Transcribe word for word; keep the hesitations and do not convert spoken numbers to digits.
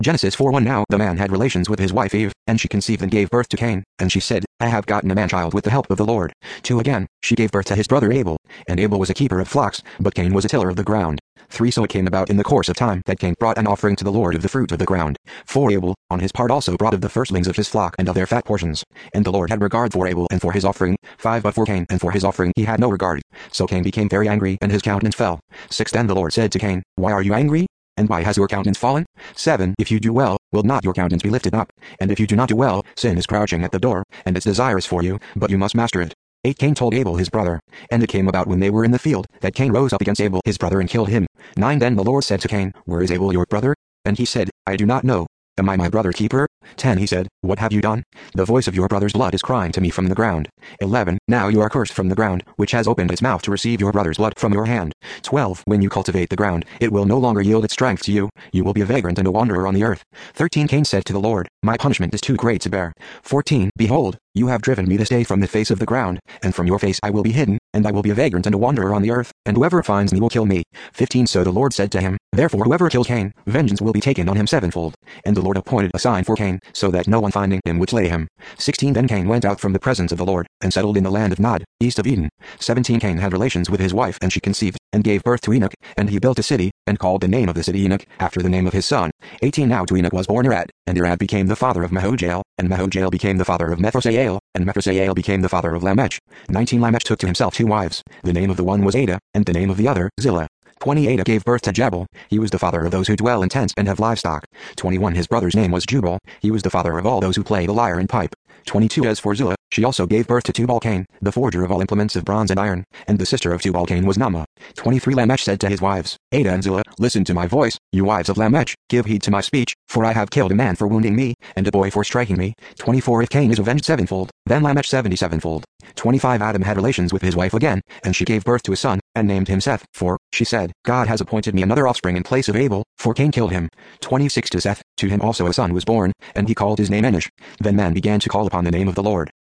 Genesis four one. Now the man had relations with his wife Eve, and she conceived and gave birth to Cain, and she said, I have gotten a man-child with the help of the Lord. two Again, she gave birth to his brother Abel, and Abel was a keeper of flocks, but Cain was a tiller of the ground. three So it came about in the course of time that Cain brought an offering to the Lord of the fruit of the ground. four Abel, on his part also brought of the firstlings of his flock and of their fat portions. And the Lord had regard for Abel and for his offering. five But for Cain and for his offering he had no regard. So Cain became very angry, and his countenance fell. six Then the Lord said to Cain, Why are you angry? And why has your countenance fallen? seven If you do well, will not your countenance be lifted up? And if you do not do well, sin is crouching at the door, and its desire is for you, but you must master it. eight Cain told Abel his brother. And it came about when they were in the field, that Cain rose up against Abel his brother and killed him. nine Then the Lord said to Cain, Where is Abel your brother? And he said, I do not know. Am I my brother keeper? ten He said, What have you done? The voice of your brother's blood is crying to me from the ground. eleven Now you are cursed from the ground, which has opened its mouth to receive your brother's blood from your hand. twelve When you cultivate the ground, it will no longer yield its strength to you, you will be a vagrant and a wanderer on the earth. thirteen Cain said to the Lord, My punishment is too great to bear. fourteen Behold, you have driven me this day from the face of the ground, and from your face I will be hidden, and I will be a vagrant and a wanderer on the earth, and whoever finds me will kill me. fifteen So the Lord said to him, Therefore whoever kills Cain, vengeance will be taken on him sevenfold. And the Lord appointed a sign for Cain, so that no one finding him would slay him. sixteen Then Cain went out from the presence of the Lord, and settled in the land of Nod, east of Eden. seventeen Cain had relations with his wife, and she conceived, and gave birth to Enoch, and he built a city, and called the name of the city Enoch, after the name of his son. eighteen Now to Enoch was born Irad, and Irad became the father of Mehujael, and Mehujael became the father of Methusael, and Methusael became the father of Lamech. nineteen Lamech took to himself two wives. The name of the one was Ada, and the name of the other, Zillah. twenty Ada gave birth to Jabal. He was the father of those who dwell in tents and have livestock. twenty-one His brother's name was Jubal. He was the father of all those who play the lyre and pipe. twenty-two As for Zillah, she also gave birth to Tubal-Cain, the forger of all implements of bronze and iron, and the sister of Tubal-Cain was Naamah. twenty-three Lamech said to his wives, Ada and Zillah, listen to my voice, you wives of Lamech, give heed to my speech, for I have killed a man for wounding me, and a boy for striking me. twenty-four If Cain is avenged sevenfold, then Lamech seventy-sevenfold. twenty-five Adam had relations with his wife again, and she gave birth to a son, and named him Seth, for, she said, God has appointed me another offspring in place of Abel, for Cain killed him. twenty-six To Seth, to him also a son was born, and he called his name Enosh. Then man began to call upon the name of the Lord.